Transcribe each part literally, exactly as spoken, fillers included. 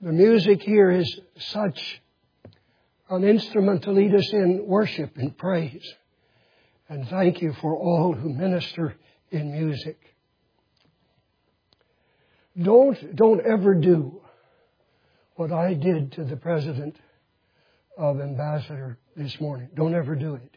The music here is such an instrument to lead us in worship and praise. And thank you for all who minister in music. Don't, don't ever do what I did to the president of Ambassador this morning. Don't ever do it.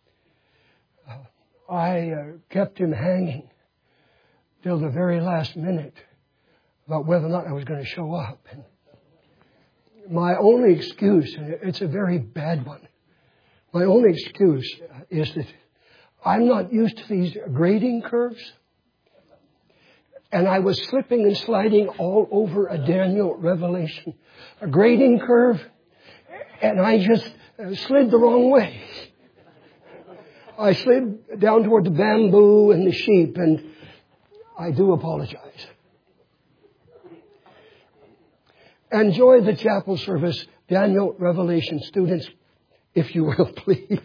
Uh, I uh, kept him hanging till the very last minute about whether or not I was going to show up. And my only excuse, and it's a very bad one, my only excuse is that I'm not used to these grading curves. And I was slipping and sliding all over a Daniel revelation, a grading curve, and I just slid the wrong way. I slid down toward the bamboo and the sheep, and I do apologize. Enjoy the chapel service, Daniel Revelation students, if you will, please.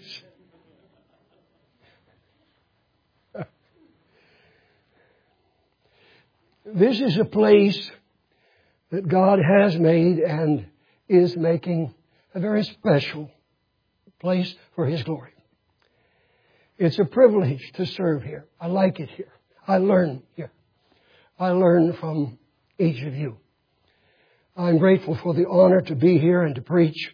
This is a place that God has made and is making a very special place for His glory. It's a privilege to serve here. I like it here. I learn here. I learn from each of you. I'm grateful for the honor to be here and to preach.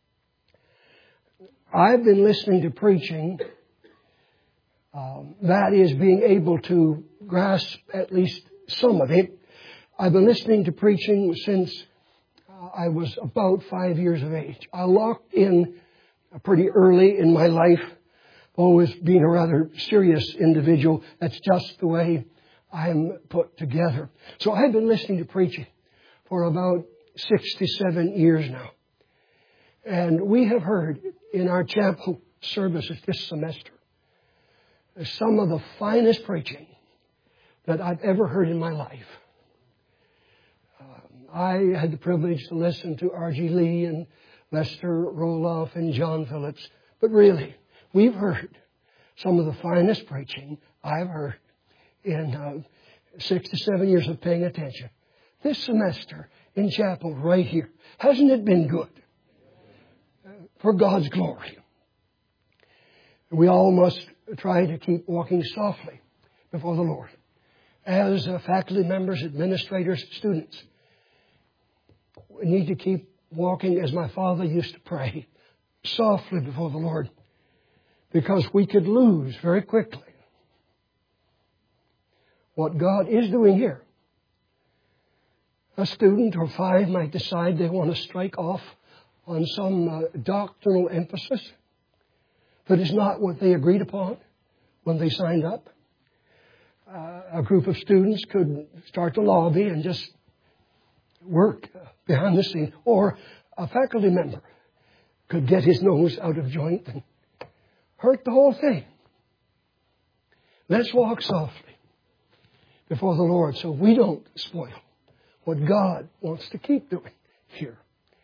I've been listening to preaching. Um, that is being able to grasp at least some of it. I've been listening to preaching since uh, I was about five years of age. I locked in pretty early in my life, always being a rather serious individual. That's just the way I'm put together. So I've been listening to preaching for about sixty-seven years now. And we have heard in our chapel services this semester some of the finest preaching that I've ever heard in my life. Um, I had the privilege to listen to R G Lee and Lester Roloff and John Phillips. But really, we've heard some of the finest preaching I've heard in uh, sixty-seven years of paying attention. This semester in chapel right here. Hasn't it been good? Uh, for God's glory. We all must try to keep walking softly before the Lord. As uh, faculty members, administrators, students, we need to keep walking as my father used to pray, softly before the Lord, because we could lose very quickly what God is doing here. A student or five might decide they want to strike off on some uh, doctrinal emphasis that is not what they agreed upon when they signed up. Uh, a group of students could start to lobby and just work behind the scenes. Or a faculty member could get his nose out of joint and hurt the whole thing. Let's walk softly before the Lord so we don't spoil what God wants to keep doing here.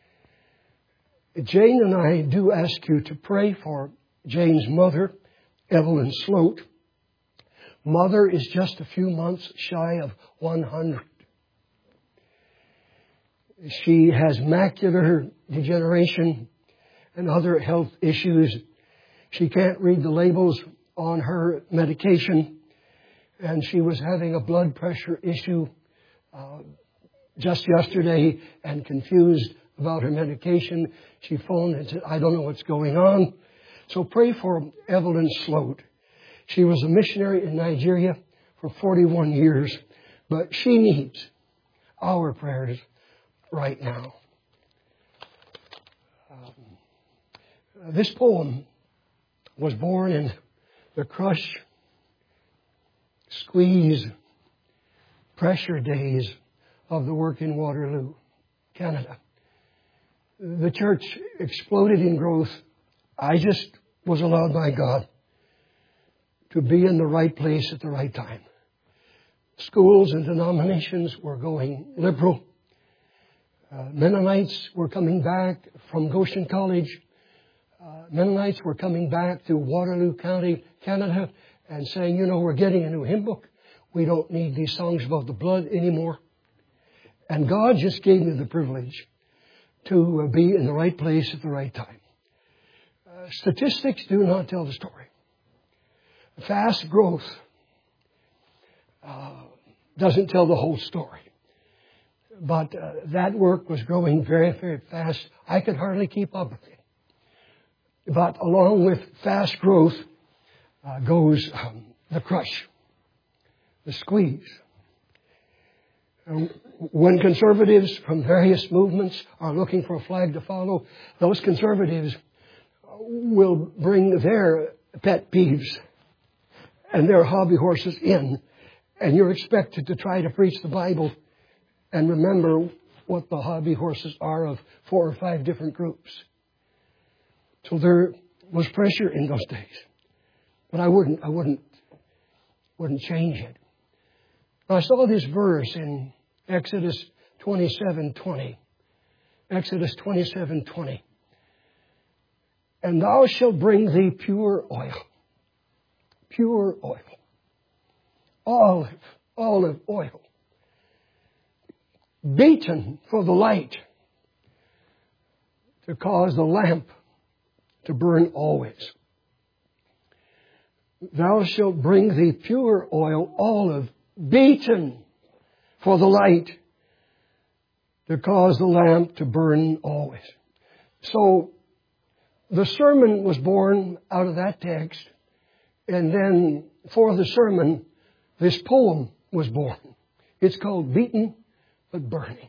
Jane and I do ask you to pray for Jane's mother, Evelyn Sloat. Mother is just a few months shy of one hundred. She has macular degeneration and other health issues. She can't read the labels on her medication. And she was having a blood pressure issue uh, just yesterday and confused about her medication. She phoned and said, I don't know what's going on. So pray for Evelyn Sloat. She was a missionary in Nigeria for forty-one years, but she needs our prayers right now. Um, this poem was born in the crush, squeeze, pressure days of the work in Waterloo, Canada. The church exploded in growth. I just was allowed by God to be in the right place at the right time. Schools and denominations were going liberal. Uh, Mennonites were coming back from Goshen College. Uh, Mennonites were coming back to Waterloo County, Canada, and saying, you know, we're getting a new hymn book. We don't need these songs about the blood anymore. And God just gave me the privilege to be in the right place at the right time. Uh, statistics do not tell the story. Fast growth uh, doesn't tell the whole story. But uh, that work was growing very, very fast. I could hardly keep up with it. But along with fast growth uh, goes um, the crush, the squeeze. Uh, when conservatives from various movements are looking for a flag to follow, those conservatives will bring their pet peeves and their hobby horses in, and you're expected to try to preach the Bible and remember what the hobby horses are of four or five different groups. So there was pressure in those days. But I wouldn't, I wouldn't, wouldn't change it. I saw this verse in Exodus twenty-seven twenty. Exodus twenty-seven twenty. And thou shalt bring thee pure oil. Pure oil. Olive, olive oil. Beaten for the light, to cause the lamp to burn always. Thou shalt bring thee pure oil, olive, beaten for the light, to cause the lamp to burn always. So the sermon was born out of that text, and then for the sermon, this poem was born. It's called Beaten but Burning.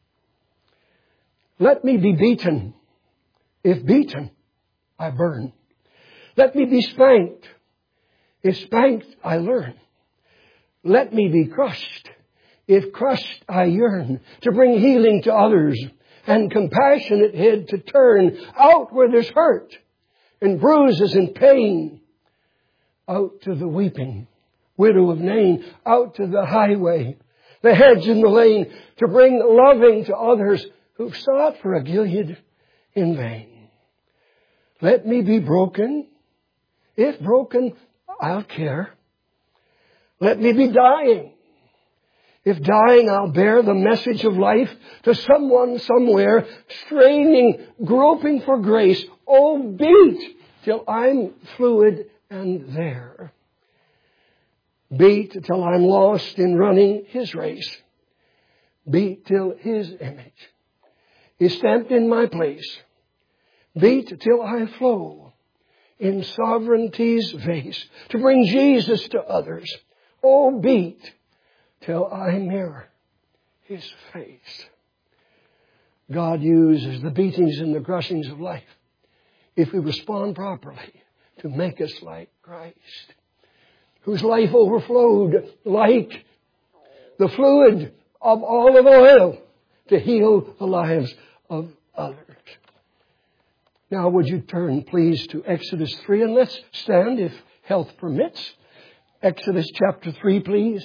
Let me be beaten. If beaten, I burn. Let me be spanked. If spanked, I learn. Let me be crushed. If crushed, I yearn to bring healing to others and compassionate head to turn out where there's hurt and bruises and pain. Out to the weeping widow of Nain, out to the highway, the hedge in the lane, to bring loving to others who've sought for a Gilead in vain. Let me be broken. If broken, I'll care. Let me be dying. If dying, I'll bear the message of life to someone somewhere, straining, groping for grace. Oh, beat till I'm fluid and there. Beat till I'm lost in running His race. Beat till His image is stamped in my place. Beat till I flow in sovereignty's vase to bring Jesus to others. Oh, beat till I mirror His face. God uses the beatings and the crushings of life, if we respond properly, to make us like Christ, whose life overflowed like the fluid of olive oil to heal the lives of others. Now, would you turn, please, to Exodus three, and let's stand if health permits. Exodus chapter three, please.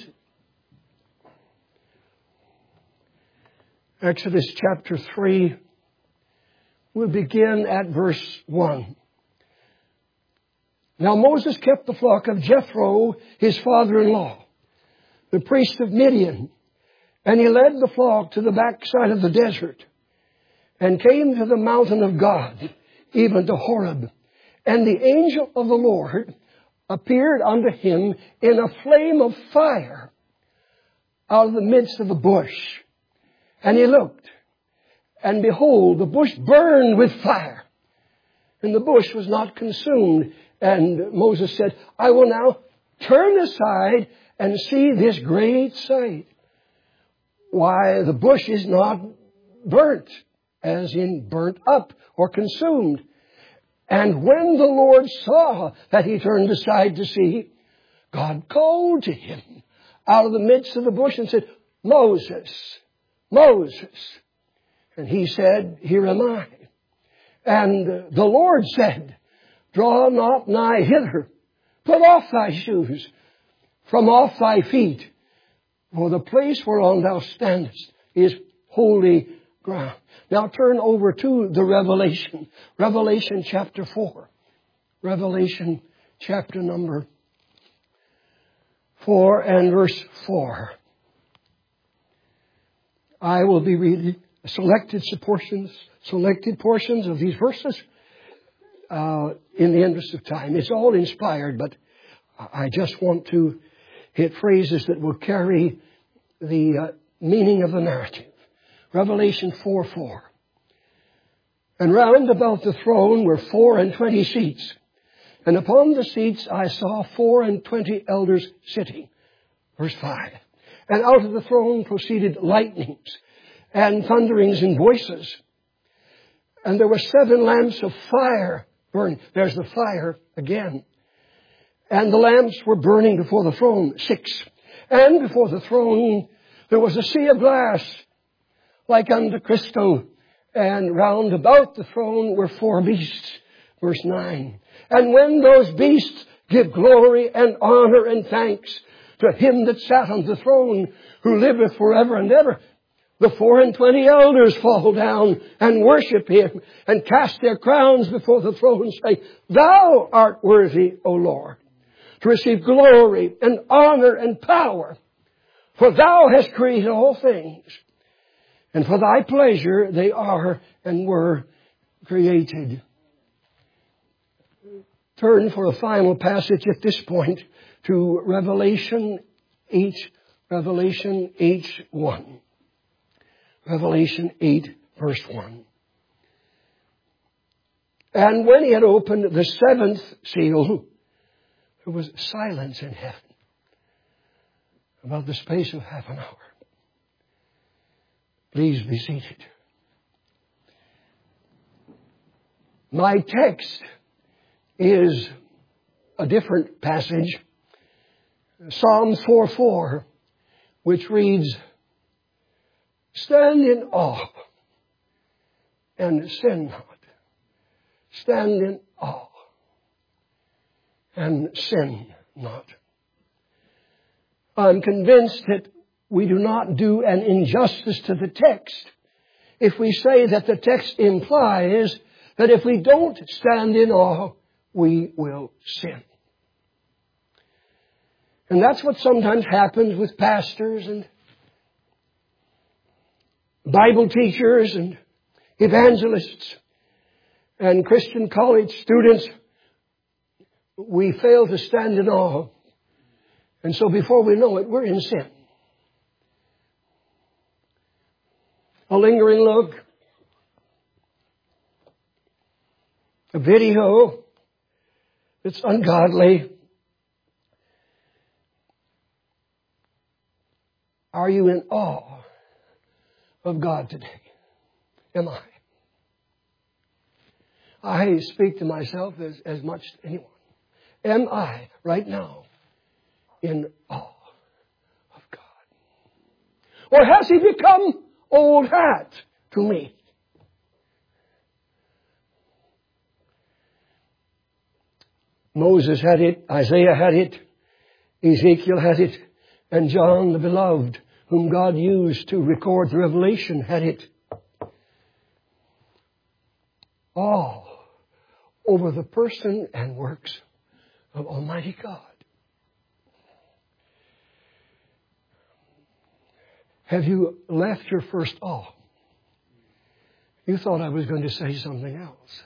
Exodus chapter three. We'll begin at verse one. Now Moses kept the flock of Jethro, his father-in-law, the priest of Midian, and he led the flock to the backside of the desert and came to the mountain of God, even to Horeb. And the angel of the Lord appeared unto him in a flame of fire out of the midst of a bush. And he looked, and behold, the bush burned with fire, and the bush was not consumed. And Moses said, I will now turn aside and see this great sight. Why, the bush is not burnt, as in burnt up or consumed. And when the Lord saw that he turned aside to see, God called to him out of the midst of the bush and said, Moses, Moses. And he said, Here am I. And the Lord said, Draw not nigh hither. Put off thy shoes from off thy feet. For the place whereon thou standest is holy ground. Now turn over to the Revelation. Revelation chapter four. Revelation chapter number four and verse four. I will be reading selected portions, selected portions of these verses uh, in the interest of time. It's all inspired, but I just want to hit phrases that will carry the uh, meaning of the narrative. Revelation four four. And round about the throne were four and twenty seats. And upon the seats I saw four and twenty elders sitting. Verse five. And out of the throne proceeded lightnings and thunderings and voices. And there were seven lamps of fire burning. There's the fire again. And the lamps were burning before the throne. Six. And before the throne there was a sea of glass like unto crystal. And round about the throne were four beasts. Verse nine. And when those beasts give glory and honor and thanks to him that sat on the throne, who liveth forever and ever, the four and twenty elders fall down and worship him and cast their crowns before the throne and say, Thou art worthy, O Lord, to receive glory and honor and power, for thou hast created all things, and for thy pleasure they are and were created. Turn for a final passage at this point to Revelation eight, Revelation eight one. Revelation eight, verse one. And when he had opened the seventh seal, there was silence in heaven about the space of half an hour. Please be seated. My text is a different passage. Psalm four four, which reads, Stand in awe and sin not. Stand in awe and sin not. I'm convinced that we do not do an injustice to the text if we say that the text implies that if we don't stand in awe, we will sin. And that's what sometimes happens with pastors and Bible teachers and evangelists and Christian college students. We fail to stand in awe. And so before we know it, we're in sin. A lingering look, a video that's ungodly. Are you in awe of God today? Am I? I speak to myself as, as much as anyone. Am I right now in awe of God? Or has he become old hat to me? Moses had it, Isaiah had it, Ezekiel had it, and John the Beloved, whom God used to record the Revelation, had it. Awe over the person and works of Almighty God. Have you left your first awe? You thought I was going to say something else.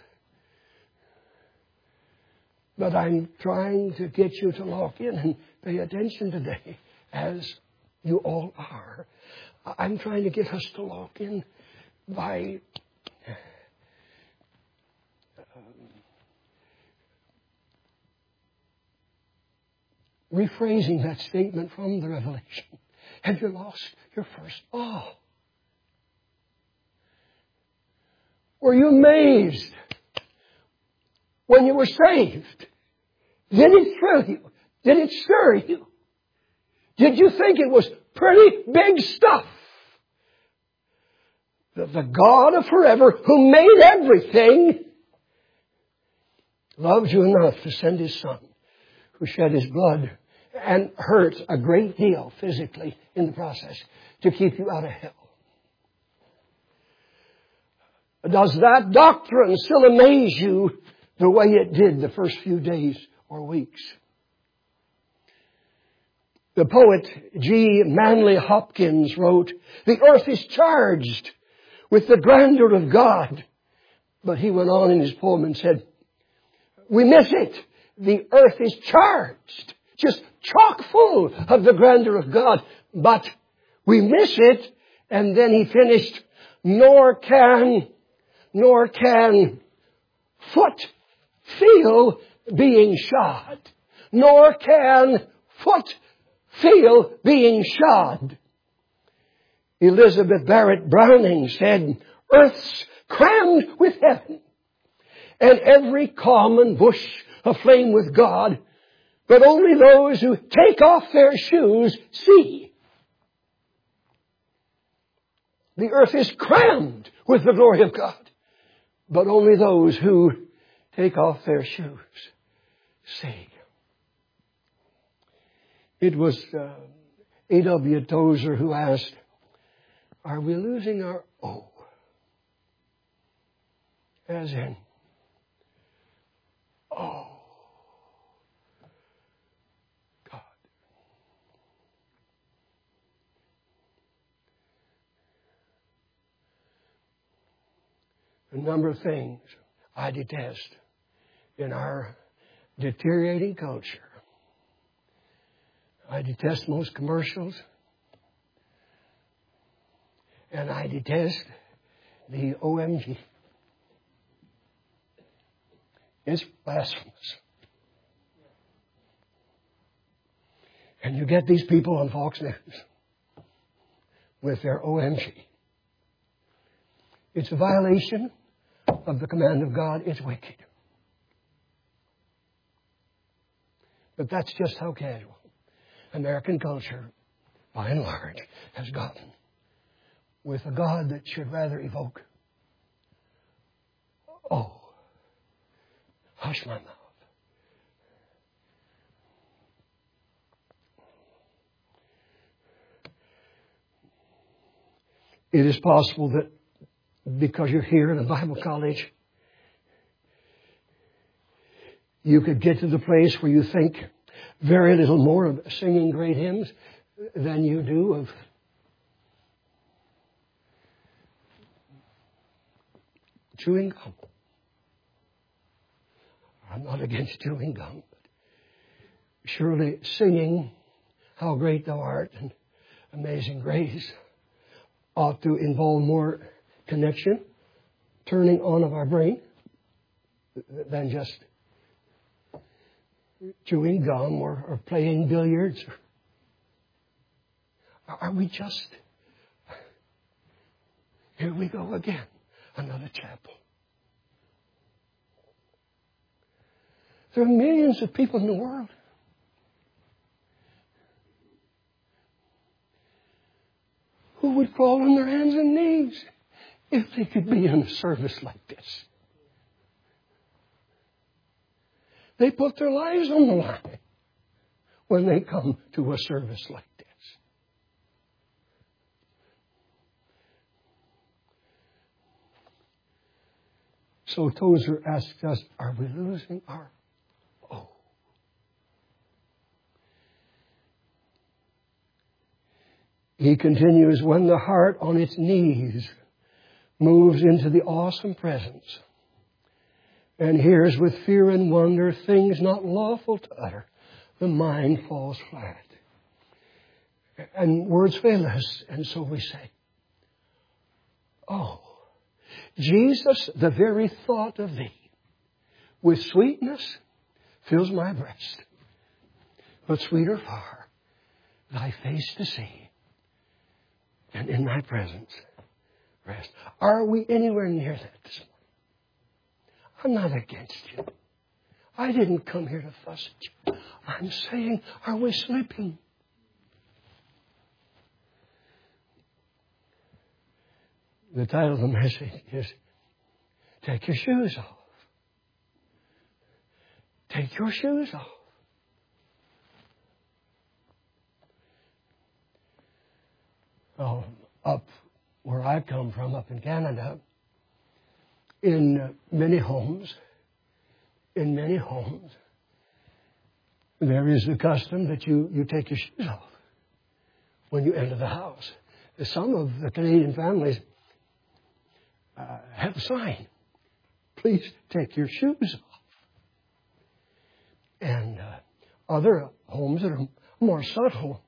But I'm trying to get you to lock in and pay attention today, as you all are. I'm trying to get us to lock in by uh, rephrasing that statement from the Revelation. Have you lost your first awe? Were you amazed when you were saved? Did it thrill you? Did it stir you? Did you think it was pretty big stuff? That the God of forever, who made everything, loved you enough to send his Son, who shed his blood and hurt a great deal physically in the process to keep you out of hell. Does that doctrine still amaze you the way it did the first few days or weeks? The poet G. Manley Hopkins wrote, "The earth is charged with the grandeur of God." But he went on in his poem and said, "We miss it. The earth is charged, just chock full of the grandeur of God, but we miss it." And then he finished, "Nor can, nor can foot feel being shod. Nor can foot feel being shod." Elizabeth Barrett Browning said, "Earth's crammed with heaven, and every common bush aflame with God, but only those who take off their shoes see." The earth is crammed with the glory of God, but only those who take off their shoes see. It was uh, A W Tozer who asked, "Are we losing our O?" As in, oh, God. A number of things I detest in our deteriorating culture. I detest most commercials. And I detest the O M G. It's blasphemous. And you get these people on Fox News with their O M G. It's a violation of the command of God. It's wicked. But that's just how casual American culture, by and large, has gotten with a God that should rather evoke, "Oh, hush my mouth." It is possible that because you're here in a Bible college, you could get to the place where you think very little more of singing great hymns than you do of chewing gum. I'm not against chewing gum, but surely singing "How Great Thou Art" and "Amazing Grace" ought to involve more connection, turning on of our brain, than just chewing gum or, or playing billiards. Are we just... Here we go again. Another chapel. There are millions of people in the world who would crawl on their hands and knees if they could be in a service like this. They put their lives on the line when they come to a service like this. So Tozer asks us, are we losing our O? He continues, when the heart on its knees moves into the awesome presence and hears with fear and wonder things not lawful to utter, the mind falls flat. And words fail us, and so we say, oh, Jesus, the very thought of thee with sweetness fills my breast, but sweeter far thy face to see, and in thy presence rest. Are we anywhere near that this morning? I'm not against you. I didn't come here to fuss at you. I'm saying, are we slipping? The title of the message is, Take Your Shoes Off. Take your shoes off. Oh, up where I come from, up in Canada, in uh, many homes, in many homes, there is the custom that you, you take your shoes off. when you enter the house. Some of the Canadian families uh, have a sign. Please take your shoes off. And uh, other homes that are more subtle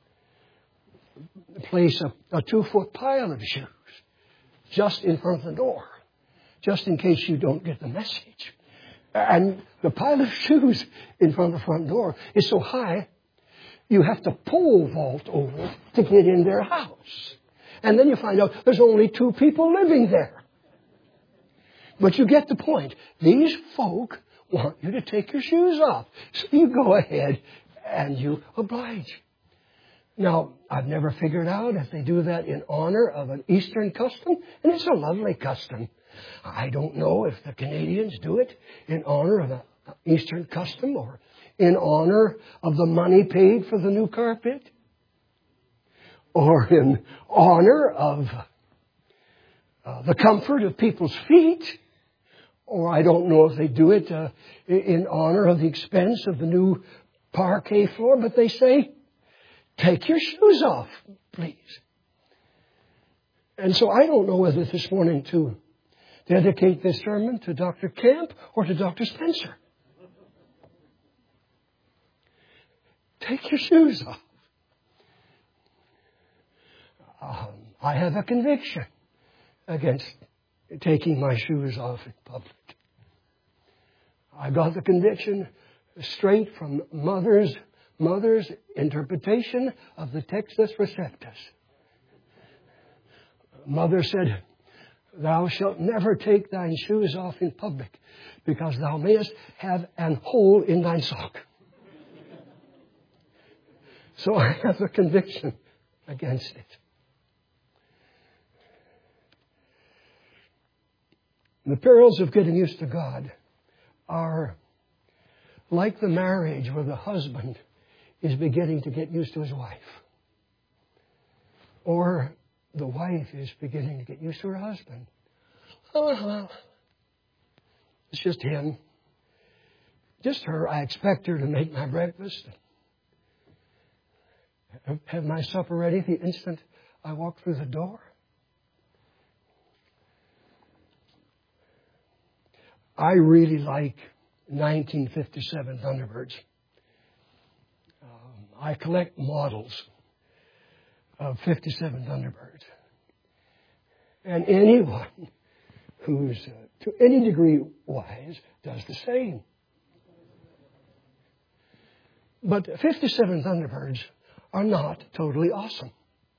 place a, a two-foot pile of shoes just in front of the door, just in case you don't get the message. And the pile of shoes in front of the front door is so high, you have to pole vault over to get in their house. And then you find out there's only two people living there. But you get the point. These folk want you to take your shoes off. So you go ahead and you oblige. Now, I've never figured out if they do that in honor of an Eastern custom, and it's a lovely custom. I don't know if the Canadians do it in honor of an Eastern custom or in honor of the money paid for the new carpet or in honor of uh, the comfort of people's feet. Or I don't know if they do it uh, in honor of the expense of the new parquet floor, but they say, take your shoes off, please. And so I don't know whether this morning to dedicate this sermon to Doctor Camp or to Doctor Spencer. Take your shoes off. Um, I have a conviction against taking my shoes off in public. I got the conviction straight from Mother's Mother's interpretation of the Textus Receptus. Mother said, thou shalt never take thine shoes off in public, because thou mayest have an hole in thine sock. So I have a conviction against it. The perils of getting used to God are like the marriage where the husband is beginning to get used to his wife. Or the wife is beginning to get used to her husband. Oh, well, it's just him. Just her. I expect her to make my breakfast. Have my supper ready the instant I walk through the door. I really like nineteen fifty-seven Thunderbirds. Um, I collect models of fifty-seven Thunderbirds. And anyone who's uh, to any degree wise does the same. But fifty-seven Thunderbirds are not totally awesome.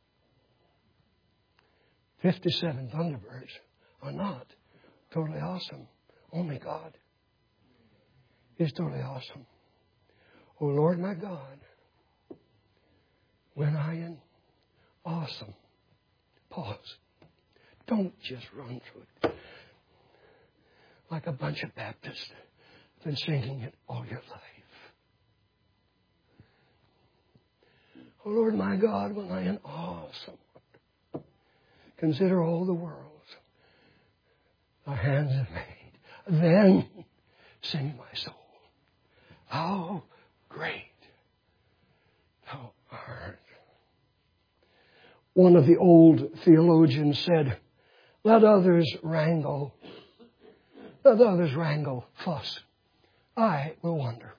fifty-seven Thunderbirds are not totally awesome. Only God is totally awesome. Oh, Lord, my God, when I am awesome, pause. Don't just run through it like a bunch of Baptists have been singing it all your life. Oh, Lord, my God, when I am awesome, consider all the worlds thy hands have made. Then sing my soul, how great thou art. One of the old theologians said, let others wrangle, let others wrangle, fuss. I will wonder.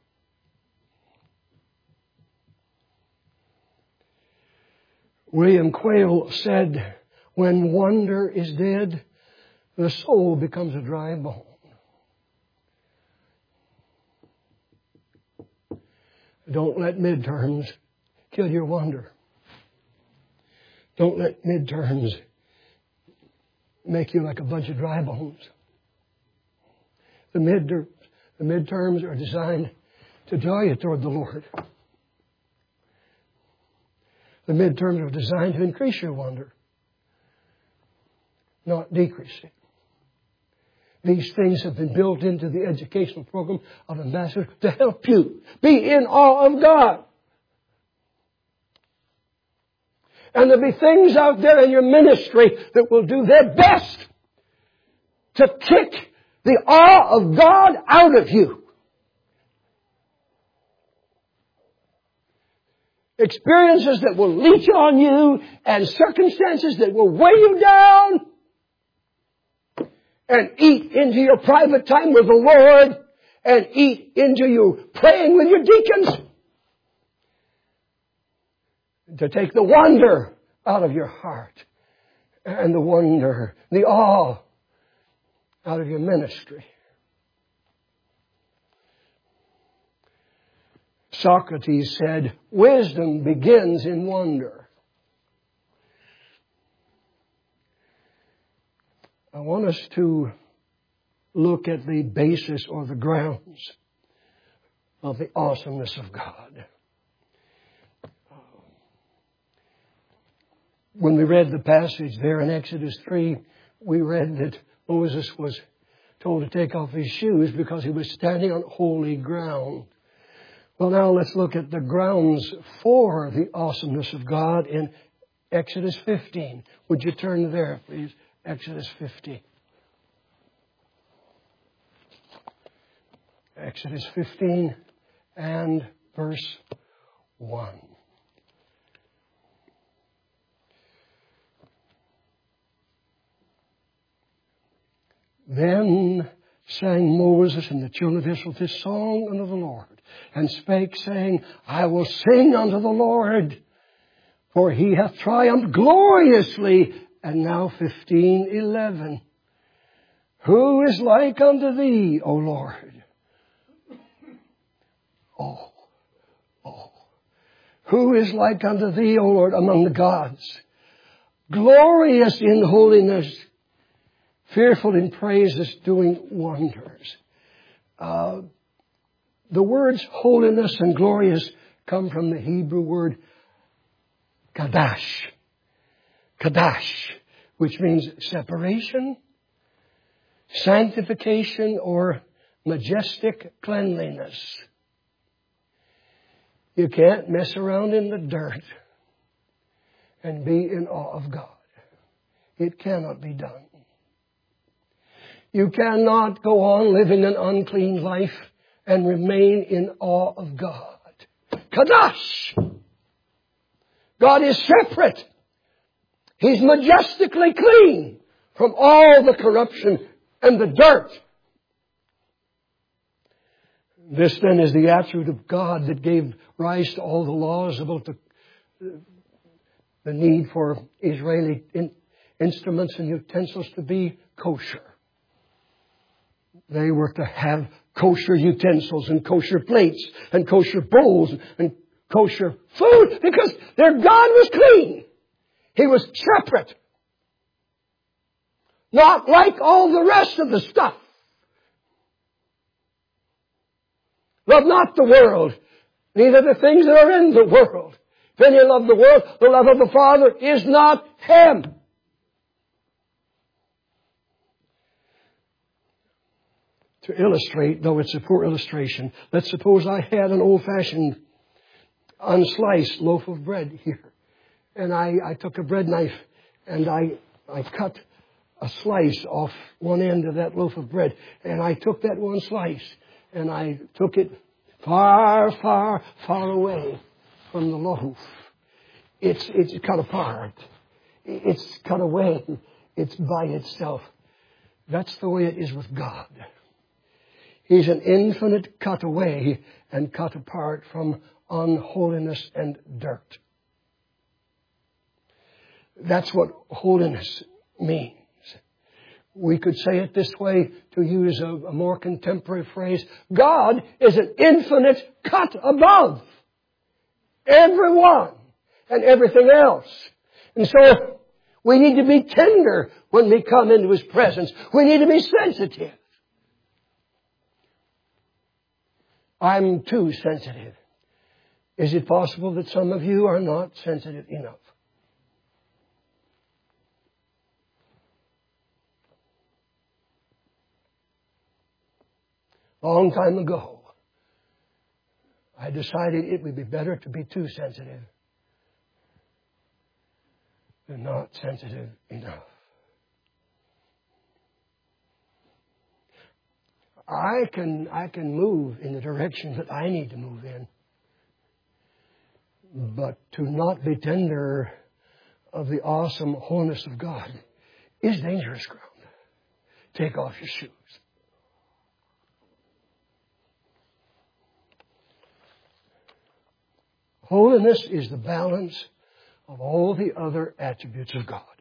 William Quayle said, when wonder is dead, the soul becomes a dry bone. Don't let midterms kill your wonder. Don't let midterms make you like a bunch of dry bones. The midterms, the midterms are designed to draw you toward the Lord. The midterms are designed to increase your wonder, not decrease it. These things have been built into the educational program of Ambassador to help you be in awe of God. And there'll be things out there in your ministry that will do their best to kick the awe of God out of you. experiences that will leech on you, and circumstances that will weigh you down, and eat into your private time with the Lord, and eat into you praying with your deacons, to take the wonder out of your heart, and the wonder, the awe out of your ministry. Socrates said, wisdom begins in wonder. I want us to look at the basis or the grounds of the awesomeness of God. When we read the passage there in Exodus three, we read that Moses was told to take off his shoes because he was standing on holy ground. Well, now let's look at the grounds for the awesomeness of God in Exodus fifteen. Would you turn there, please? Exodus fifteen. Exodus fifteen and verse one. Then sang Moses and the children of Israel this song unto the Lord, and spake, saying, I will sing unto the Lord, for he hath triumphed gloriously. And now fifteen eleven. Who is like unto thee, O Lord? Oh, oh. Who is like unto thee, O Lord, among the gods? Glorious in holiness, fearful in praises, doing wonders. Uh, the words holiness and glorious come from the Hebrew word kadash. Kadash, which means separation, sanctification, or majestic cleanliness. You can't mess around in the dirt and be in awe of God. It cannot be done. You cannot go on living an unclean life and remain in awe of God. Kadash! God is separate. He's majestically clean from all the corruption and the dirt. This then is the attribute of God that gave rise to all the laws about the, the need for Israeli in, instruments and utensils to be kosher. They were to have kosher utensils and kosher plates and kosher bowls and kosher food because their God was clean. He was separate. Not like all the rest of the stuff. Love not the world, neither the things that are in the world. If any love the world, the love of the Father is not Him. To illustrate, though it's a poor illustration, let's suppose I had an old-fashioned unsliced loaf of bread here. And I, I took a bread knife and I, I cut a slice off one end of that loaf of bread. And I took that one slice and I took it far, far, far away from the loaf. It's, it's cut apart. It's cut away. It's by itself. That's the way it is with God. He's an infinite cut away and cut apart from unholiness and dirt. That's what holiness means. We could say it this way, to use a, a more contemporary phrase. God is an infinite cut above everyone and everything else. And so we need to be tender when we come into His presence. We need to be sensitive. I'm too sensitive. Is it possible that some of you are not sensitive enough? Long time ago, I decided it would be better to be too sensitive than not sensitive enough. I can, I can move in the direction that I need to move in. But to not be tender of the awesome holiness of God is dangerous ground. Take off your shoes. Holiness is the balance of all the other attributes of God.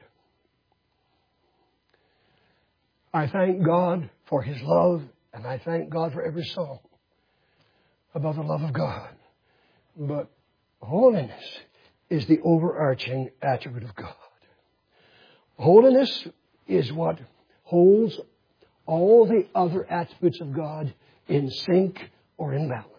I thank God for His love, and I thank God for every song about the love of God. But holiness is the overarching attribute of God. Holiness is what holds all the other attributes of God in sync or in balance.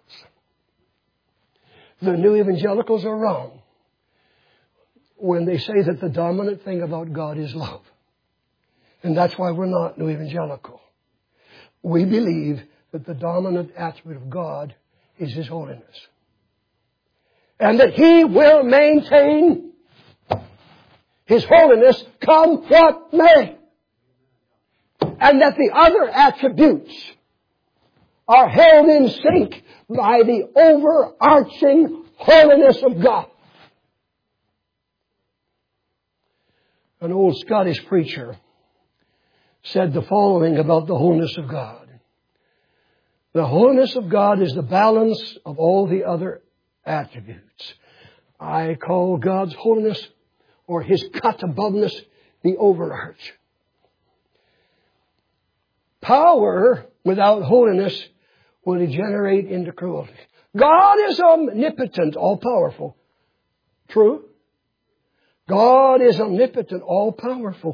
The new evangelicals are wrong when they say that the dominant thing about God is love. And that's why we're not new evangelical. We believe that the dominant attribute of God is His holiness. And that He will maintain His holiness come what may. And that the other attributes are held in sync by the overarching holiness of God. An old Scottish preacher said the following about the holiness of God. The holiness of God is the balance of all the other attributes. I call God's holiness or His cut aboveness the overarch. Power without holiness will degenerate into cruelty. God is omnipotent, all-powerful. True? God is omnipotent, all-powerful.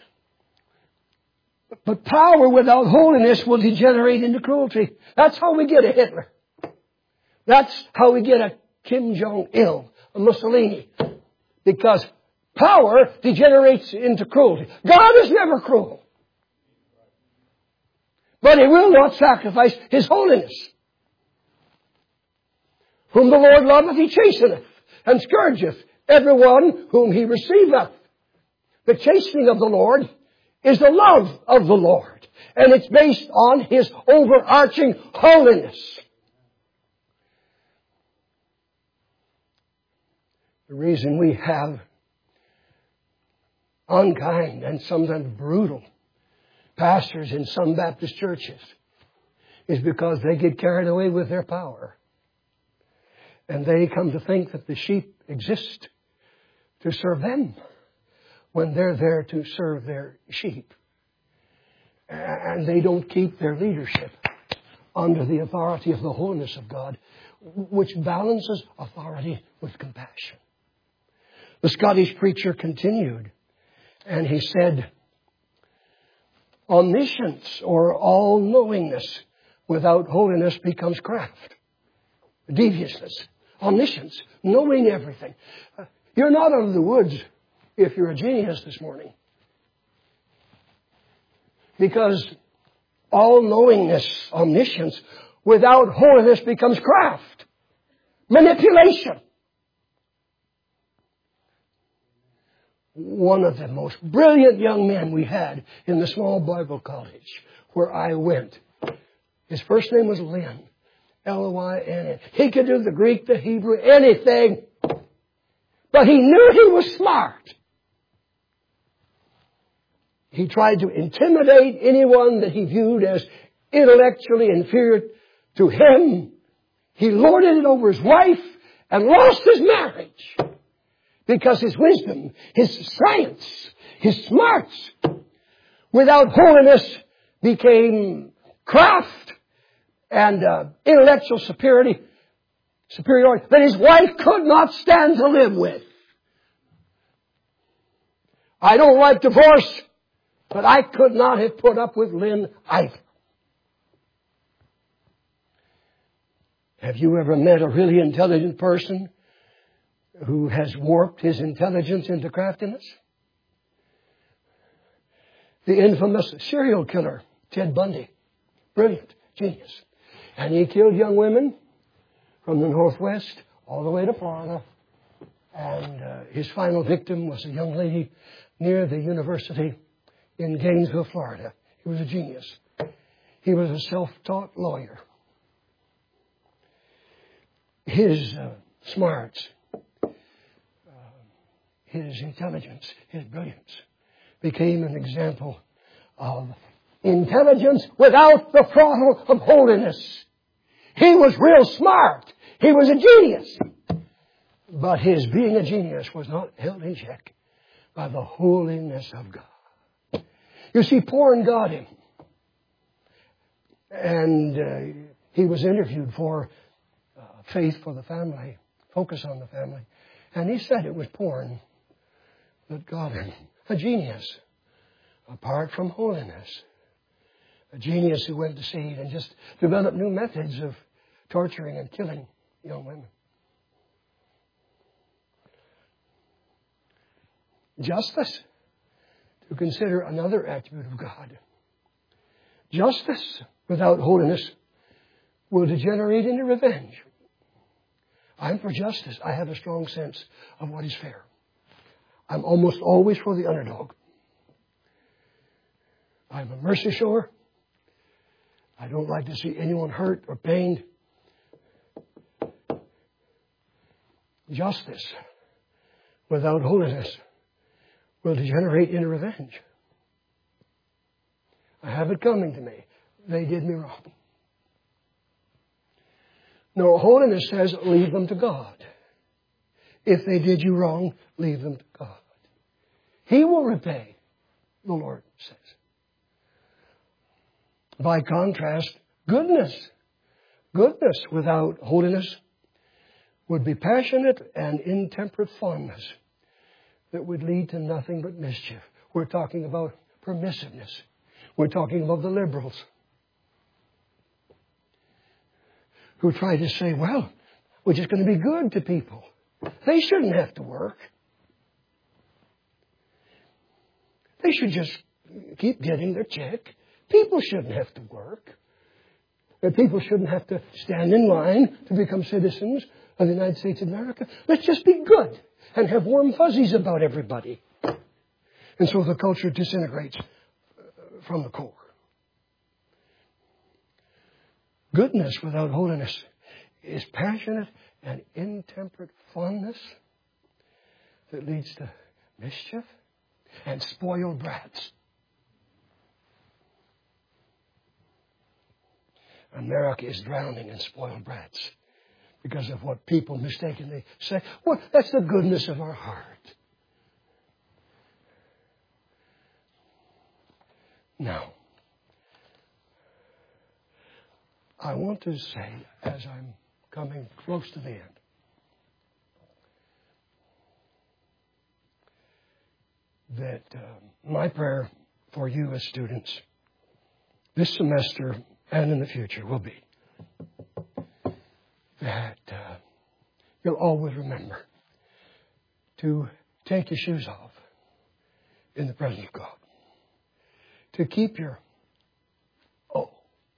But power without holiness will degenerate into cruelty. That's how we get a Hitler. That's how we get a Kim Jong-il, a Mussolini. Because power degenerates into cruelty. God is never cruel. But He will not sacrifice His holiness. Whom the Lord loveth, He chasteneth, and scourgeth everyone whom He receiveth. The chastening of the Lord is the love of the Lord. And it's based on His overarching holiness. The reason we have unkind and sometimes brutal pastors in some Baptist churches is because they get carried away with their power. And they come to think that the sheep exist to serve them when they're there to serve their sheep. And they don't keep their leadership under the authority of the holiness of God, which balances authority with compassion. The Scottish preacher continued, and he said, omniscience or all-knowingness without holiness becomes craft, deviousness. Omniscience, knowing everything. Uh, you're not out of the woods if you're a genius this morning. Because all-knowingness, omniscience, without holiness becomes craft, manipulation. One of the most brilliant young men we had in the small Bible college where I went, his first name was Lynn, L O Y N N. He could do the Greek, the Hebrew, anything. But he knew he was smart. He tried to intimidate anyone that he viewed as intellectually inferior to him. He lorded it over his wife and lost his marriage. Because his wisdom, his science, his smarts, without holiness became craft and uh, intellectual superiority, superiority that his wife could not stand to live with. I don't like divorce, but I could not have put up with Lynn either. Have you ever met a really intelligent person who has warped his intelligence into craftiness? The infamous serial killer, Ted Bundy. Brilliant, genius. And he killed young women from the Northwest all the way to Florida. And uh, his final victim was a young lady near the university in Gainesville, Florida. He was a genius. He was a self-taught lawyer. His uh, smarts his intelligence, his brilliance, became an example of intelligence without the throttle of holiness. He was real smart. He was a genius. But his being a genius was not held in check by the holiness of God. You see, porn got him. And uh, he was interviewed for uh, Faith for the Family, Focus on the Family. And he said it was porn that got him. A genius, apart from holiness. A genius who went to sea and just developed new methods of torturing and killing young women. Justice, to consider another attribute of God. Justice without holiness will degenerate into revenge. I'm for justice. I have a strong sense of what is fair. I'm almost always for the underdog. I'm a mercy shower. I don't like to see anyone hurt or pained. Justice without holiness will degenerate into revenge. I have it coming to me. They did me wrong. No, holiness says, leave them to God. If they did you wrong, leave them to God. He will repay, the Lord says. By contrast, goodness, goodness without holiness would be passionate and intemperate fondness that would lead to nothing but mischief. We're talking about permissiveness. We're talking about the liberals who try to say, well, we're just going to be good to people. They shouldn't have to work. They should just keep getting their check. People shouldn't have to work. People shouldn't have to stand in line to become citizens of the United States of America. Let's just be good and have warm fuzzies about everybody. And so the culture disintegrates from the core. Goodness without holiness is passionate and intemperate fondness that leads to mischief and spoiled brats. America is drowning in spoiled brats because of what people mistakenly say. Well, that's the goodness of our heart. Now, I want to say, as I'm coming close to the end, that uh, my prayer for you as students this semester and in the future will be that uh, you'll always remember to take your shoes off in the presence of God. To keep your, oh,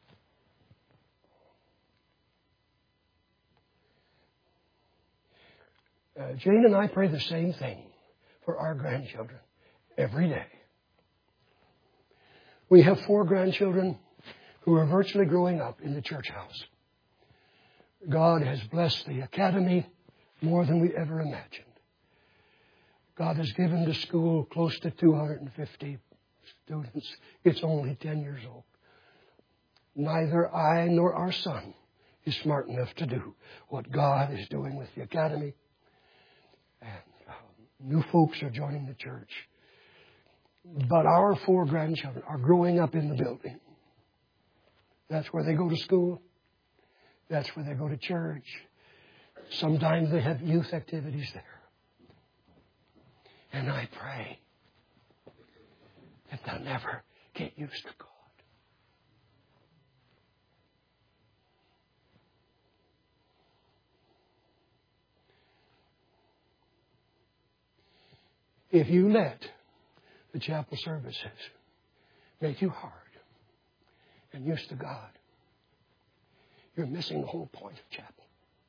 uh, Jane and I pray the same thing for our grandchildren every day. We have four grandchildren who are virtually growing up in the church house. God has blessed the academy more than we ever imagined. God has given the school close to two hundred fifty students. It's only ten years old. Neither I nor our son is smart enough to do what God is doing with the academy. And um, new folks are joining the church. But our four grandchildren are growing up in the building. That's where they go to school. That's where they go to church. Sometimes they have youth activities there. And I pray that they'll never get used to God. If you let the chapel services make you hard and used to God, you're missing the whole point of chapel.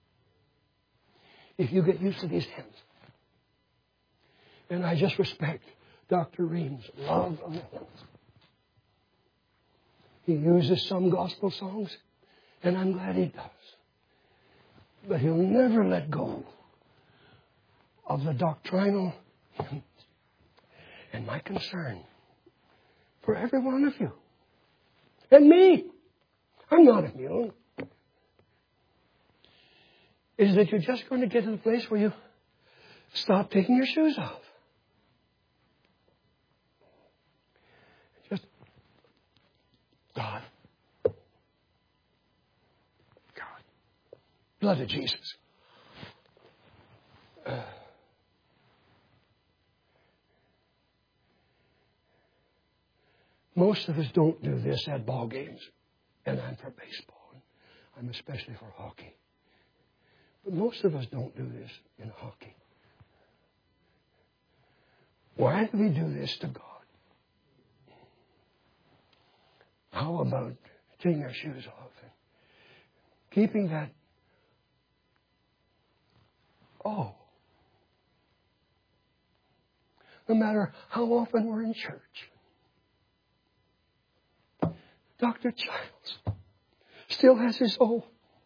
If you get used to these hymns, and I just respect Doctor Ream's love of the hymns. He uses some gospel songs, and I'm glad he does. But he'll never let go of the doctrinal And my concern for every one of you, and me, I'm not immune, is that you're just going to get to the place where you stop taking your shoes off. Just, God. God. Blood of Jesus. Uh, most of us don't do this at ball games. And I'm for baseball. And I'm especially for hockey. But most of us don't do this in hockey. Why do we do this to God? How about taking our shoes off and keeping that, oh, no matter how often we're in church. Doctor Childs still has his own.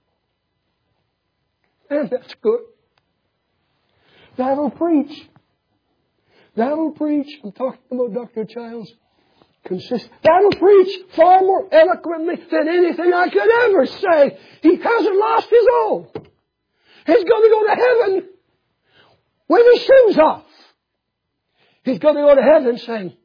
And that's good. That'll preach. That'll preach. I'm talking about Doctor Childs. Consist. That'll preach far more eloquently than anything I could ever say. He hasn't lost his own. He's going to go to heaven with his shoes off. He's going to go to heaven saying,